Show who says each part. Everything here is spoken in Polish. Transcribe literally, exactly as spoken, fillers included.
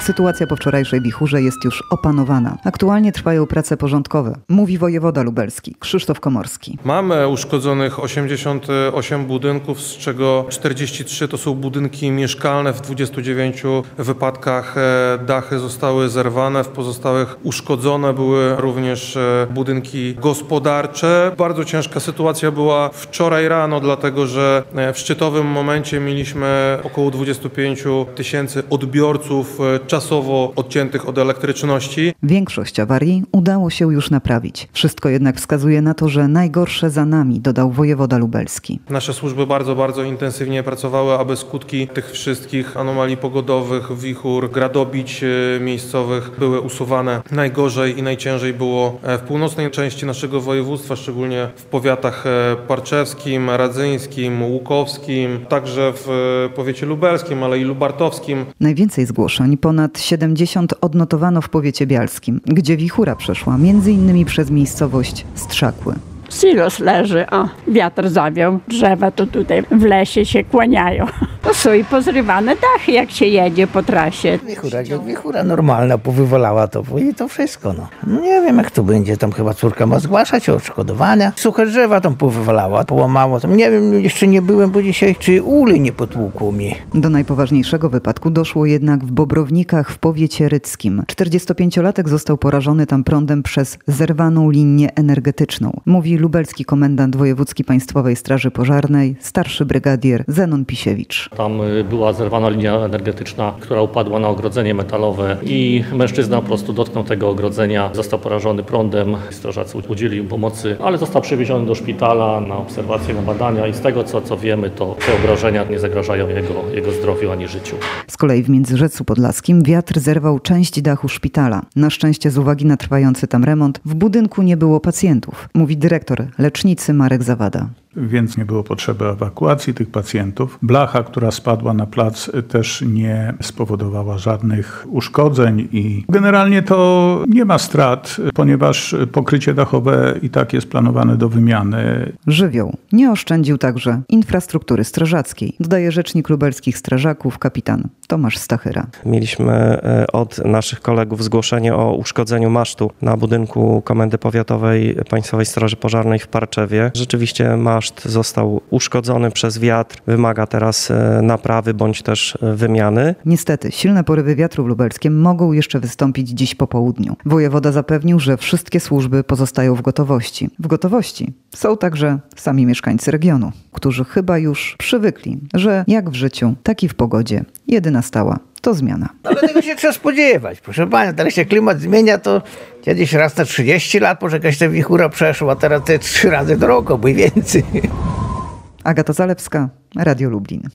Speaker 1: Sytuacja po wczorajszej wichurze jest już opanowana. Aktualnie trwają prace porządkowe, mówi wojewoda lubelski Krzysztof Komorski.
Speaker 2: Mamy uszkodzonych osiemdziesiąt osiem budynków, z czego czterdzieści trzy to są budynki mieszkalne. W dwudziestu dziewięciu wypadkach dachy zostały zerwane, w pozostałych uszkodzone były również budynki gospodarcze. Bardzo ciężka sytuacja była wczoraj rano, dlatego że w szczytowym momencie mieliśmy około dwadzieścia pięć tysięcy odbiorców czasowo odciętych od elektryczności.
Speaker 1: Większość awarii udało się już naprawić. Wszystko jednak wskazuje na to, że najgorsze za nami, dodał wojewoda lubelski.
Speaker 2: Nasze służby bardzo, bardzo intensywnie pracowały, aby skutki tych wszystkich anomalii pogodowych, wichur, gradobić miejscowych były usuwane. Najgorzej i najciężej było w północnej części naszego województwa, szczególnie w powiatach parczewskim, radzyńskim, łukowskim, także w powiecie lubelskim, ale i lubartowskim.
Speaker 1: Najwięcej zgłoszeń, ponad siedemdziesiąt, odnotowano w powiecie bialskim, gdzie wichura przeszła między innymi przez miejscowość Strzakły.
Speaker 3: Silos leży, o, wiatr zawiał, drzewa to tutaj w lesie się kłaniają. To są i pozrywane dachy, jak się jedzie po trasie.
Speaker 4: Wichura, jak wichura normalna, powywalała to i to wszystko. No. no nie wiem, jak to będzie, tam chyba córka ma zgłaszać o odszkodowania. Suche drzewa tam powywalała, połamało. Tam nie wiem, jeszcze nie byłem, bo dzisiaj czy uli nie potłukło mi.
Speaker 1: Do najpoważniejszego wypadku doszło jednak w Bobrownikach w powiecie rydzkim. czterdziestopięciolatek został porażony tam prądem przez zerwaną linię energetyczną, mówi lubelski komendant wojewódzki Państwowej Straży Pożarnej, starszy brygadier Zenon Pisiewicz.
Speaker 5: Tam była zerwana linia energetyczna, która upadła na ogrodzenie metalowe i mężczyzna po prostu dotknął tego ogrodzenia, został porażony prądem. Strażacy udzielili pomocy, ale został przewieziony do szpitala na obserwację, na badania i z tego co, co wiemy, to te obrażenia nie zagrażają jego, jego zdrowiu ani życiu.
Speaker 1: Z kolei w Międzyrzecu Podlaskim wiatr zerwał część dachu szpitala. Na szczęście z uwagi na trwający tam remont w budynku nie było pacjentów, mówi dyrektor lecznicy Marek Zawada.
Speaker 6: Więc nie było potrzeby ewakuacji tych pacjentów. Blacha, która spadła na plac, też nie spowodowała żadnych uszkodzeń i generalnie to nie ma strat, ponieważ pokrycie dachowe i tak jest planowane do wymiany.
Speaker 1: Żywioł nie oszczędził także infrastruktury strażackiej, dodaje rzecznik lubelskich strażaków kapitan Tomasz Stachyra.
Speaker 7: Mieliśmy od naszych kolegów zgłoszenie o uszkodzeniu masztu na budynku Komendy Powiatowej Państwowej Straży Pożarnej w Parczewie. Rzeczywiście maszt został uszkodzony przez wiatr, wymaga teraz naprawy bądź też wymiany.
Speaker 1: Niestety, silne porywy wiatru w Lubelskiem mogą jeszcze wystąpić dziś po południu. Wojewoda zapewnił, że wszystkie służby pozostają w gotowości. W gotowości są także sami mieszkańcy regionu, którzy chyba już przywykli, że jak w życiu, tak i w pogodzie jedyna stała to zmiana.
Speaker 4: Ale tego się trzeba spodziewać. Proszę pana, teraz się klimat zmienia, to kiedyś raz na trzydzieści lat, może jakaś ta wichura przeszła, a teraz te trzy razy do roku, bo i więcej.
Speaker 1: Agata Zalewska, Radio Lublin.